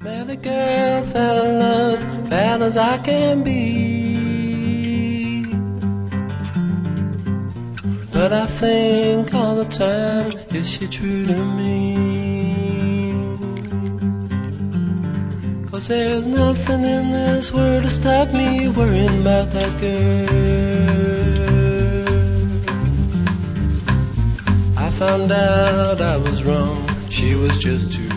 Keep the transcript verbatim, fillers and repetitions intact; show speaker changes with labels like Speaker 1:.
Speaker 1: Met a girl, fell in love, bad as I can be. But I think all the time, is she true to me? 'Cause there's nothing in this world to stop me worrying about that girl. I found out I was wrong, she was just too